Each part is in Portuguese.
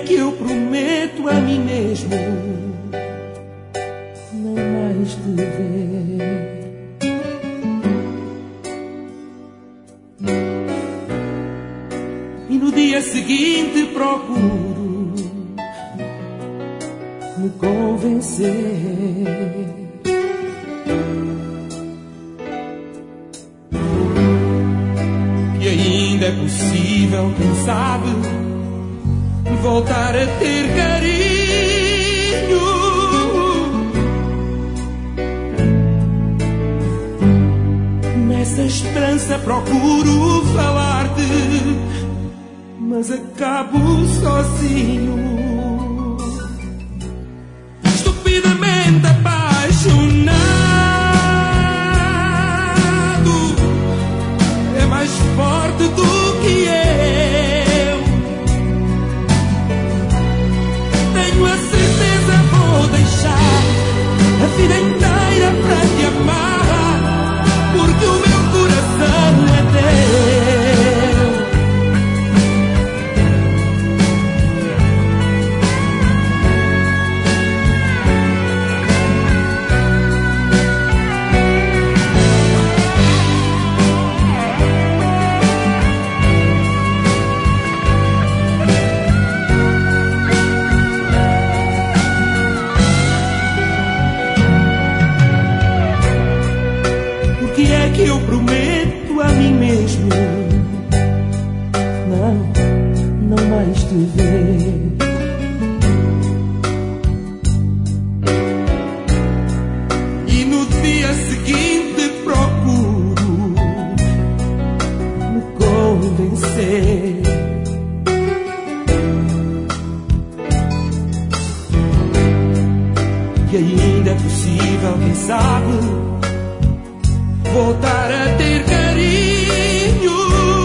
que eu prometo a mim mesmo não mais te ver. E no dia seguinte procuro me convencer que ainda é possível, quem sabe, voltar a ter carinho. Nessa esperança procuro falar-te, mas acabo sozinho, estupidamente apaixonado. É mais forte do que eu. Tenho a certeza, vou deixar a vida inteira para te amar, porque o meu coração é teu. Que eu prometo a mim mesmo não mais te ver. E no dia seguinte procuro me convencer que ainda é possível, quem sabe, voltar a ter carinho.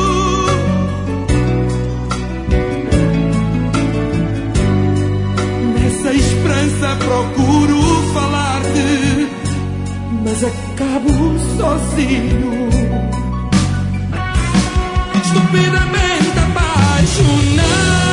Nessa esperança procuro falar-te, mas acabo sozinho, estupidamente apaixonado.